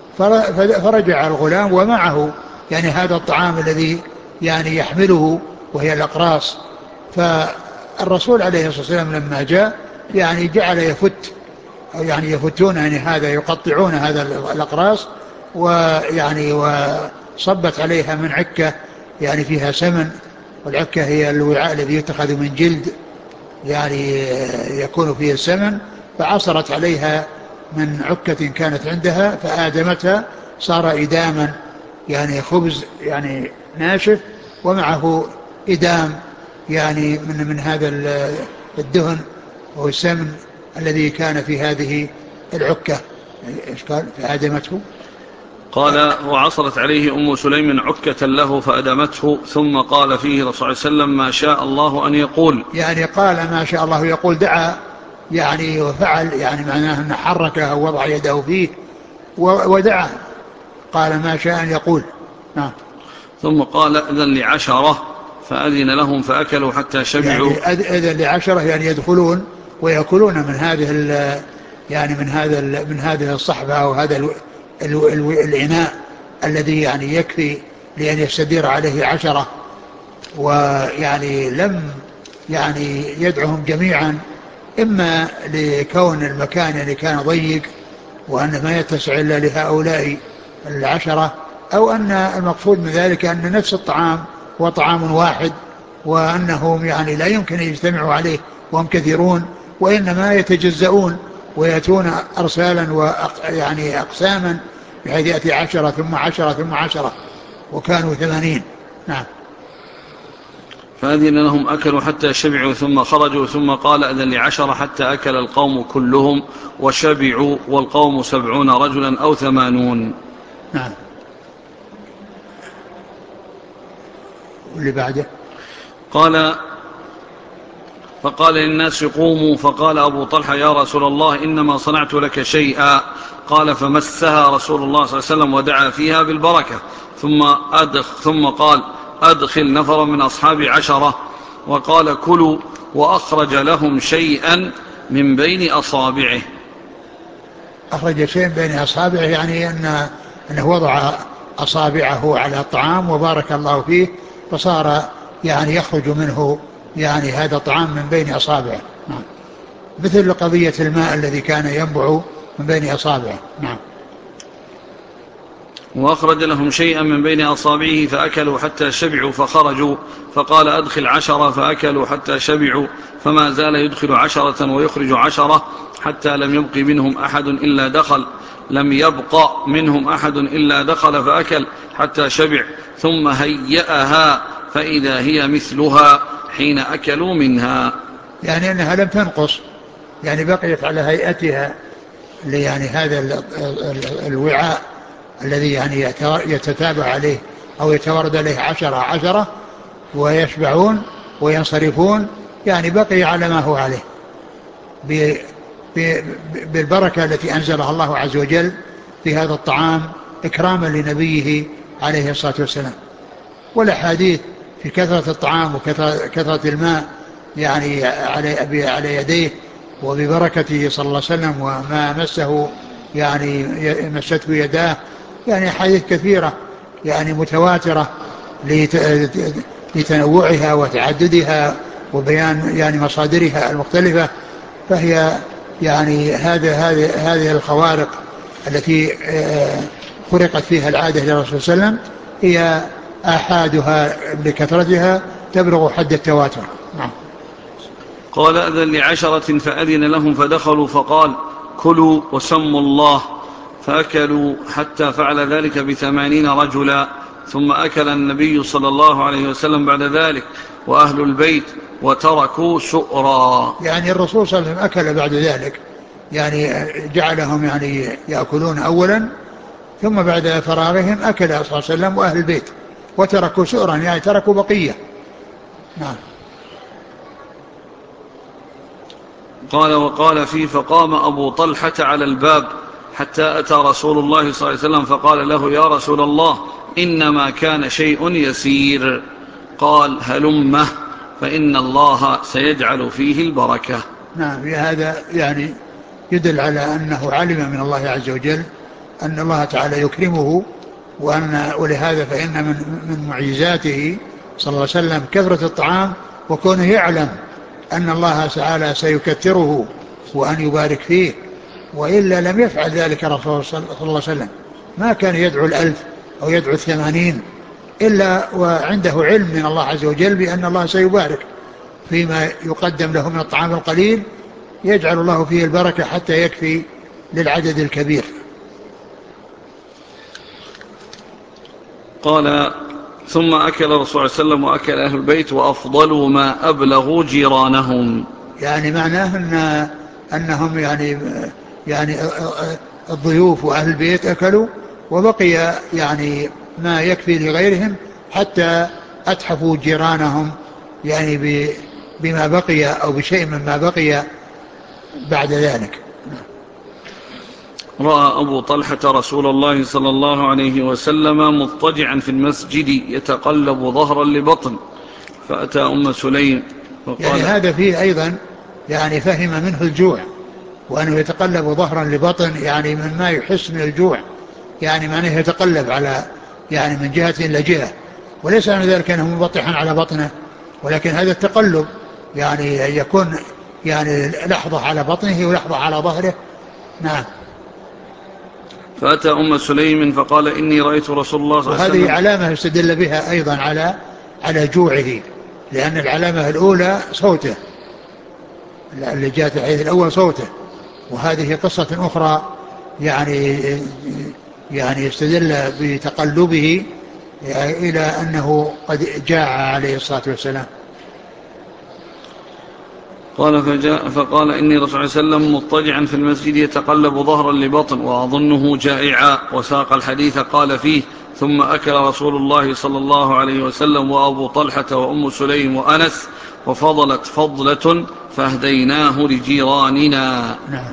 فرجع الغلام ومعه يعني هذا الطعام الذي يعني يحمله وهي الأقراص. فالرسول عليه الصلاة والسلام لما جاء يعني جعل يفت، يعني يفتون يعني هذا، يقطعون هذا الأقراص، ويعني وصبت عليها من عكة يعني فيها سمن، والعكة هي الوعاء الذي يتخذ من جلد يعني يكون فيه السمن، فعصرت عليها من عكة كانت عندها فآدمتها، صار إداما يعني خبز يعني ناشف ومعه إدام يعني من هذا الدهن أو السمن الذي كان في هذه العكة. إيش قال؟ فآدمته. قال وعصرت عليه أم سليم عكة له فأدمته، ثم قال فيه رسول الله صلى الله عليه وسلم ما شاء الله أن يقول. يعني قال ما شاء الله يقول، دعا يعني وفعل، يعني معناه أن حركه ووضع يده فيه ودعا، قال ما شاء أن يقول. نعم. ثم قال أذن لعشرة فأذن لهم فأكلوا حتى شبعوا. يعني أذن لعشرة يعني يدخلون ويأكلون من هذه يعني من هذه الصحبة أو هذا الإناء الذي يعني يكفي لأن يستدير عليه عشرة. ويعني لم يعني يدعهم جميعا، إما لكون المكان يعني كان ضيق وأن ما يتسع إلا لهؤلاء العشرة، أو أن المقصود من ذلك أن نفس الطعام هو طعام واحد، وأنهم يعني لا يمكن أن يجتمعوا عليه وهم كثيرون، وإنما يتجزؤون ويأتون أرسالا يعني أقساما، بحيث يأتي 10 ثم 10 ثم 10، وكانوا 80. نعم. فأذن لهم أكلوا حتى شبعوا ثم خرجوا، ثم قال أذن لعشرة حتى أكل القوم كلهم وشبعوا، والقوم 70 رجلا أو 80. نعم. واللي بعده قال فقال للناس قوموا، فقال أبو طلحة يا رسول الله إنما صنعت لك شيئا. قال فمسها رسول الله صلى الله عليه وسلم ودعا فيها بالبركة، ثم قال أدخل نفر من أصحاب 10، وقال كلوا، وأخرج لهم شيئا من بين أصابعه. أخرج شيء بين أصابعه، يعني أنه وضع أصابعه على الطعام وبارك الله فيه، فصار يعني يخرج منه يعني هذا الطعام من بين أصابعه. نعم. مثل قضية الماء الذي كان ينبع من بين أصابعه. نعم. وأخرج لهم شيئا من بين أصابعه فأكلوا حتى شبعوا فخرجوا، فقال أدخل 10 فأكلوا حتى شبعوا، فما زال يدخل 10 ويخرج 10 حتى لم يبق منهم أحد إلا دخل، لم يبق منهم أحد إلا دخل فأكل حتى شبع، ثم هيأها فإذا هي مثلها حين أكلوا منها. يعني أنها لم تنقص، يعني بقيت على هيئتها، يعني هذا الوعاء الذي يعني يتتابع عليه أو يتورد عليه 10 ويشبعون وينصرفون، يعني بقي على ما هو عليه بالبركة التي أنزلها الله عز وجل في هذا الطعام إكراما لنبيه عليه الصلاة والسلام. والأحاديث في كثرة الطعام وكثرة الماء يعني على يديه وببركته صلى الله عليه وسلم، وما مسه يعني مسته يداه، يعني أحاديث كثيرة يعني متواترة لتنوعها وتعددها وبيان يعني مصادرها المختلفة. فهي يعني هذه الخوارق التي خرقت فيها العادة للرسول صلى الله عليه وسلم هي آحادها بكثرتها تبلغ حد التواتر. نعم. قال أذن ل10 فأذن لهم فدخلوا، فقال كلوا وسموا الله، فأكلوا حتى فعل ذلك ب80 رجلا، ثم أكل النبي صلى الله عليه وسلم بعد ذلك وأهل البيت وتركوا سؤرا. يعني الرسول صلى الله عليه وسلم أكل بعد ذلك، يعني جعلهم يعني يأكلون أولا، ثم بعد فراغهم أكل صلى الله عليه وسلم وأهل البيت وتركوا سؤرا، يعني تركوا بقية. نعم. قال وقال فيه فقام أبو طلحة على الباب حتى أتى رسول الله صلى الله عليه وسلم فقال له يا رسول الله إنما كان شيء يسير. قال هلمه فإن الله سيجعل فيه البركة. نعم، هذا يعني يدل على أنه علم من الله عز وجل أن الله تعالى يكرمه، ولهذا فإن من معجزاته صلى الله عليه وسلم كثرة الطعام، وكونه يعلم أن الله تعالى سيكثره وأن يبارك فيه، وإلا لم يفعل ذلك الرسول صلى الله عليه وسلم، ما كان يدعو 1000 أو يدعو 80 إلا وعنده علم من الله عز وجل بأن الله سيبارك فيما يقدم له من الطعام القليل، يجعل الله فيه البركة حتى يكفي للعدد الكبير. قال ثم أكل الرسول صلى الله عليه وسلم وأكل أهل البيت وأفضلوا ما أبلغوا جيرانهم. يعني معناه أنهم يعني الضيوف وأهل البيت أكلوا، وبقي يعني ما يكفي لغيرهم حتى أتحفوا جيرانهم يعني بما بقي أو بشيء مما بقي بعد ذلك. رأى أبو طلحة رسول الله صلى الله عليه وسلم مضطجعا في المسجد يتقلب ظهرا لبطن، فأتى أم سليم وقال يعني هذا فيه أيضا يعني فهم منه الجوع، وأنه يتقلب ظهرا لبطن يعني مما يحس من الجوع، يعني معناه يتقلب على يعني من جهة إلى جهة، وليس عن ذلك أنه مبطحا على بطنه، ولكن هذا التقلب يعني يكون يعني لحظة على بطنه ولحظة على ظهره. نعم. فأتى أم سليم فقال إني رأيت رسول الله صلى الله عليه وهذه وسلم. علامة يستدل بها أيضا على جوعه، لأن العلامة الأولى صوته، اللي جاءت الحديث الأول صوته، وهذه قصة أخرى يعني يستدل بتقلبه إلى أنه قد جاع عليه الصلاة والسلام. قال فقال إني رسول الله صلى الله عليه وسلم مضطجعا في المسجد يتقلب ظهرا لبطن وأظنه جائعا، وساق الحديث قال فيه ثم أكل رسول الله صلى الله عليه وسلم وأبو طلحة وأم سليم وأنس وفضلت فضلة فاهديناه لجيراننا. نعم.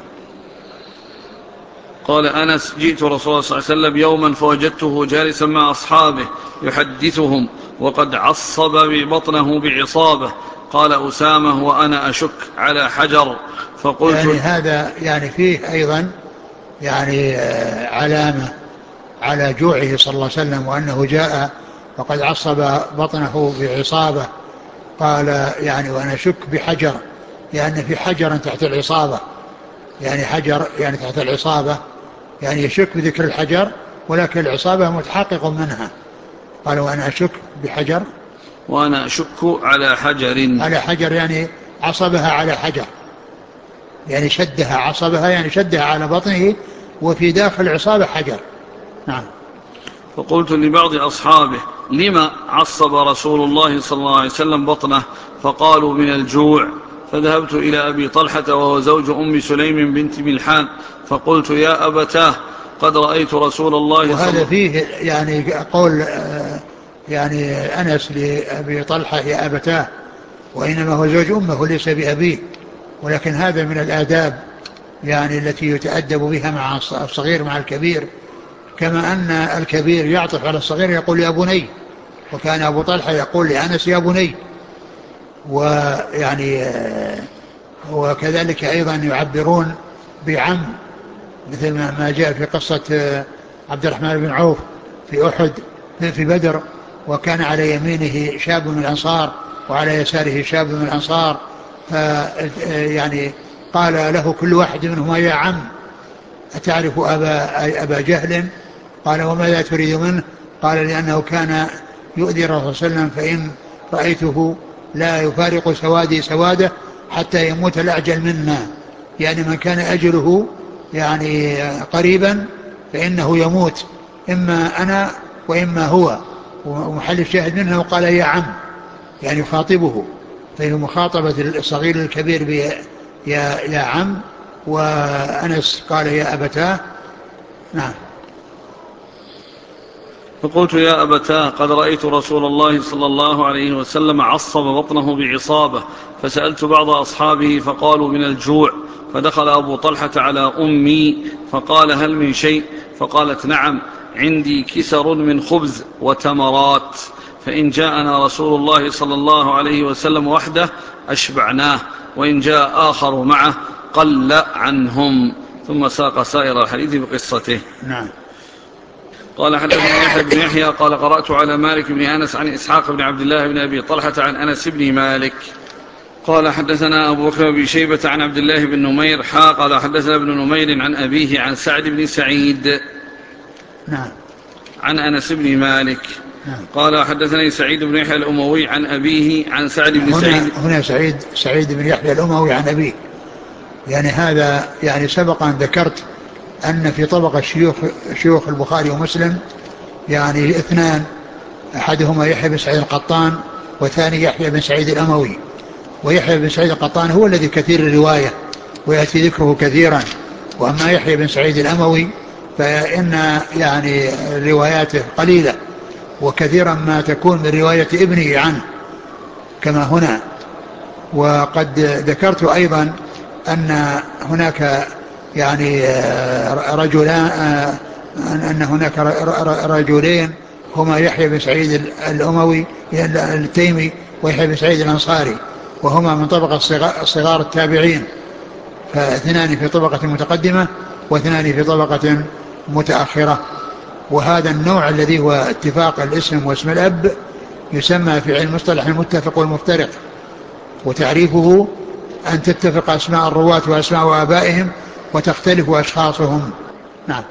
قال أنس جئت رسول الله صلى الله عليه وسلم يوما فوجدته جالسا مع أصحابه يحدثهم وقد عصب ببطنه بعصابة. قال أسامة وأنا أشك على حجر فقلت يعني هذا يعني فيه أيضا يعني علامة على جوعه صلى الله عليه وسلم، وأنه جاء وقد عصب بطنه بعصابة. قال يعني وأنا أشك بحجر، لأن في حجر تحت العصابة، يعني حجر يعني تحت العصابة، يعني يشك بذكر الحجر ولكن العصابة متحقق منها. قال وأنا أشك بحجر، وأنا أشك على حجر، على حجر يعني عصبها على حجر، يعني شدها عصبها يعني شدها على بطنه وفي داخل العصابة حجر. نعم. فقلت لبعض أصحابه لما عصب رسول الله صلى الله عليه وسلم بطنه؟ فقالوا من الجوع. فذهبت إلى أبي طلحة وهو زوج أم سليم بنت ملحان فقلت يا أبتاه قد رأيت رسول الله وهذا فيه يعني قول يعني أنس لأبي طلحة يا أبتاه، وإنما هو زوج أمه ليس بأبيه، ولكن هذا من الآداب يعني التي يتأدب بها مع الصغير مع الكبير، كما أن الكبير يعطف على الصغير يقول يا بني، وكان أبو طلحة يقول لأنس يا بني. ويعني وكذلك أيضا يعبرون بعم، مثل ما جاء في قصة عبد الرحمن بن عوف في أحد في بدر، وكان على يمينه شاب من الأنصار وعلى يساره شاب من الأنصار، يعني قال له كل واحد منهما يا عم أتعرف أبا جهل؟ قال وماذا تريد منه؟ قال لأنه كان يؤذي الرسول صلى الله عليه وسلم، فإن رأيته لا يفارق سوادي سواده حتى يموت الأعجل منا، يعني من كان أجله يعني قريبا فإنه يموت إما أنا وإما هو. ومحل الشاهد منه قال يا عم، يعني يخاطبه، فهي مخاطبة الصغير الكبير يا عم. وأنس قال يا أبتاه. نعم. فقلت يا أبتاه قد رأيت رسول الله صلى الله عليه وسلم عصب بطنه بعصابة، فسألت بعض أصحابه فقالوا من الجوع، فدخل أبو طلحة على أمي فقال هل من شيء؟ فقالت نعم، عندي كسر من خبز وتمرات، فإن جاءنا رسول الله صلى الله عليه وسلم وحده أشبعناه، وإن جاء آخر معه قل عنهم. ثم ساق سائر الحديث بقصته. نعم. قال حدثنا يحيى بن يحيى قال قرأت على مالك بن أنس عن إسحاق بن عبد الله بن أبي طلحة عن أنس بن مالك قال حدثنا أبو بكر بن شيبة عن عبد الله بن نمير قال حدثنا ابن نمير عن أبيه عن سعد بن سعيد نعم. عن أنس بن مالك نعم. قال حدثني سعيد بن يحيى الأموي عن أبيه عن سعد بن سعيد. هنا سعيد بن يحيى الأموي عن أبيه، يعني هذا يعني سبق أن ذكرت أن في طبقة شيوخ البخاري ومسلم يعني اثنان، أحدهما يحيى بن سعيد القطان وثاني يحيى بن سعيد الأموي. ويحيى بن سعيد القطان هو الذي كثير الرواية ويأتي ذكره كثيرا، وأما يحيى بن سعيد الأموي فإن يعني رواياته قليلة، وكثيرا ما تكون من رواية ابنه عنه كما هنا. وقد ذكرت أيضا أن هناك يعني رجلان، أن هناك رجلين هما يحيى بن سعيد الأموي التيمي ويحيى بن سعيد الأنصاري، وهما من طبقة صغار التابعين، فاثنان في طبقة متقدمة واثنان في طبقة متأخرة. وهذا النوع الذي هو اتفاق الاسم واسم الأب يسمى في علم مصطلح المتفق والمفترق، وتعريفه أن تتفق أسماء الرواة وأسماء آبائهم وتختلف أشخاصهم. نعم.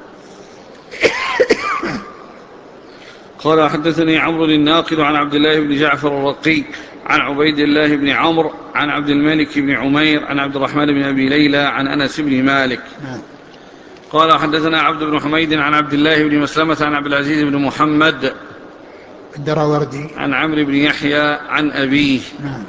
قال حدثني عمرو الناقد عن عبد الله بن جعفر الرقي عن عبيد الله بن عمرو عن عبد الملك بن عمير عن عبد الرحمن بن أبي ليلى عن أنس بن مالك. قال حدثنا عبد بن حميد عن عبد الله بن مسلمة عن عبد العزيز بن محمد الدراوردي عن عمرو بن يحيى عن أبيه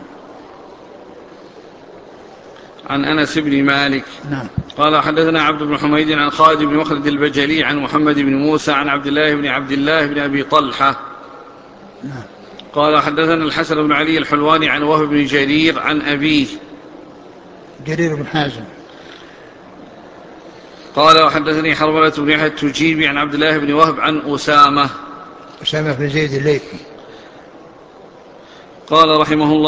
عن أنس بن مالك. قال حدثنا عبد بن حميد عن خالد بن مخلد البجلي عن محمد بن موسى عن عبد الله بن أبي طلحة. قال حدثنا الحسن بن علي الحلواني عن وهب بن جرير عن أبيه جرير بن حازم. قال وحدثني حرملة بن يحيى التجيبي عن عبد الله بن وهب عن أسامة بن زيد الليثي. قال رحمه الله